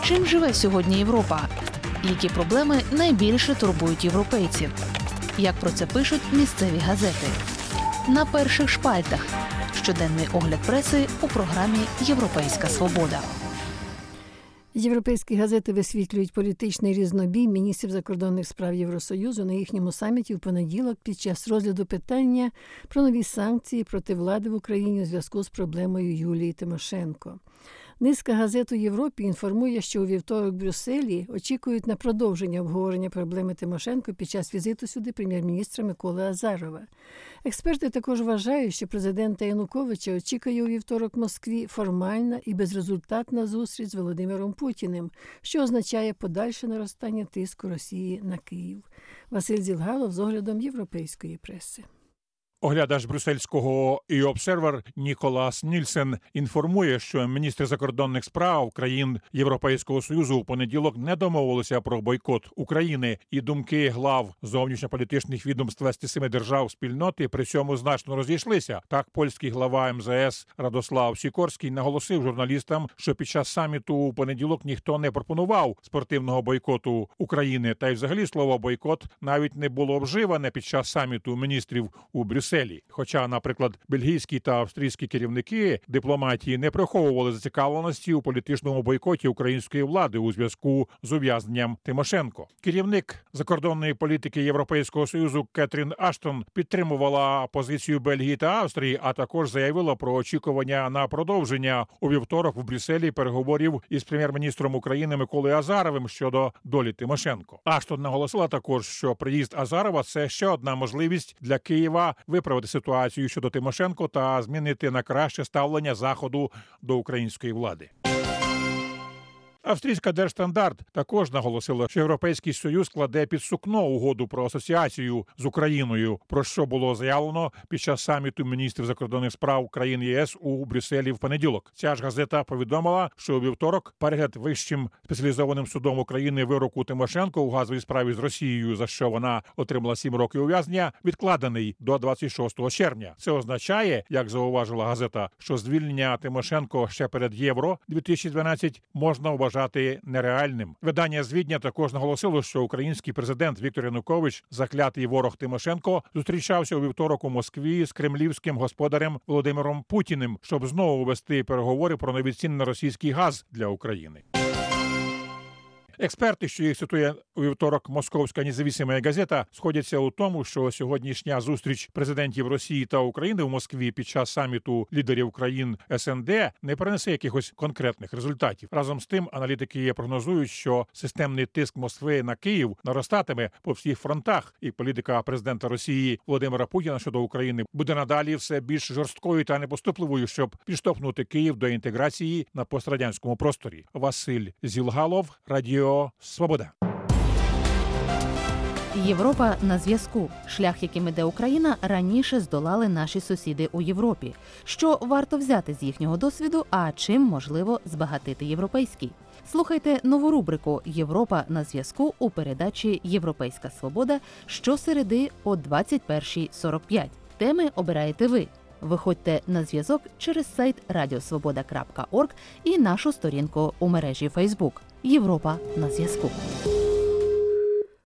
Чим живе сьогодні Європа? Які проблеми найбільше турбують європейців? Як про це пишуть місцеві газети? На перших шпальтах. Щоденний огляд преси у програмі «Європейська свобода». Європейські газети висвітлюють політичний різнобій міністрів закордонних справ Євросоюзу на їхньому саміті в понеділок під час розгляду питання про нові санкції проти влади в Україні у зв'язку з проблемою Юлії Тимошенко. Низка газет у Європі інформує, що у вівторок в Брюсселі очікують на продовження обговорення проблеми Тимошенко під час візиту сюди прем'єр-міністра Миколи Азарова. Експерти також вважають, що президента Януковича очікує у вівторок в Москві формальна і безрезультатна зустріч з Володимиром Путіним, що означає подальше наростання тиску Росії на Київ. Василь Зілгалов з оглядом європейської преси. Оглядач брюссельського «E-Observer» Ніколас Нільсен інформує, що міністри закордонних справ країн Європейського Союзу у понеділок не домовилися про бойкот України, і думки глав зовнішньополітичних відомств 27 держав спільноти при цьому значно розійшлися. Так, польський глава МЗС Радослав Сікорський наголосив журналістам, що під час саміту у понеділок ніхто не пропонував спортивного бойкоту України, та й взагалі слово «бойкот» навіть не було вживане під час саміту міністрів у Брюсселі. Хоча, наприклад, бельгійські та австрійські керівники дипломатії не приховували зацікавленості у політичному бойкоті української влади у зв'язку з ув'язненням Тимошенко. Керівник закордонної політики Європейського Союзу Кетрін Аштон підтримувала позицію Бельгії та Австрії, а також заявила про очікування на продовження у вівторок в Брюсселі переговорів із прем'єр-міністром України Миколою Азаровим щодо долі Тимошенко. Аштон наголосила також, що приїзд Азарова – це ще одна можливість для Києва виправити ситуацію щодо Тимошенко та змінити на краще ставлення Заходу до української влади. Австрійська Держстандарт також наголосила, що Європейський Союз кладе під сукно угоду про асоціацію з Україною, про що було заявлено під час саміту міністрів закордонних справ країн ЄС у Брюсселі в понеділок. Ця ж газета повідомила, що у вівторок перегляд Вищим спеціалізованим судом України вироку Тимошенко у газовій справі з Росією, за що вона отримала 7 років ув'язнення, відкладений до 26 червня. Це означає, як зауважила газета, що звільнення Тимошенко ще перед Євро-2012 можна вважати нереальним. Видання з Відня також наголосило, що український президент Віктор Янукович, заклятий ворог Тимошенко, зустрічався у вівторок у Москві з кремлівським господарем Володимиром Путіним, щоб знову вести переговори про нові ціни на російський газ для України. Експерти, що їх цитує у вівторок Московська независима газета, сходяться у тому, що сьогоднішня зустріч президентів Росії та України в Москві під час саміту лідерів країн СНД не принесе якихось конкретних результатів. Разом з тим, аналітики прогнозують, що системний тиск Москви на Київ наростатиме по всіх фронтах, і політика президента Росії Володимира Путіна щодо України буде надалі все більш жорсткою та непоступливою, щоб підштовхнути Київ до інтеграції на пострадянському просторі. Василь Зілгалов, Радіо Свобода. Європа на зв'язку. Шлях, яким іде Україна, раніше здолали наші сусіди у Європі. Що варто взяти з їхнього досвіду, а чим можливо збагатити європейський? Слухайте нову рубрику «Європа на зв'язку» у передачі «Європейська свобода» щосереди о 21:45. Теми обираєте ви. Виходьте на зв'язок через сайт radiosvoboda.org і нашу сторінку у мережі Facebook. Європа на зв'язку.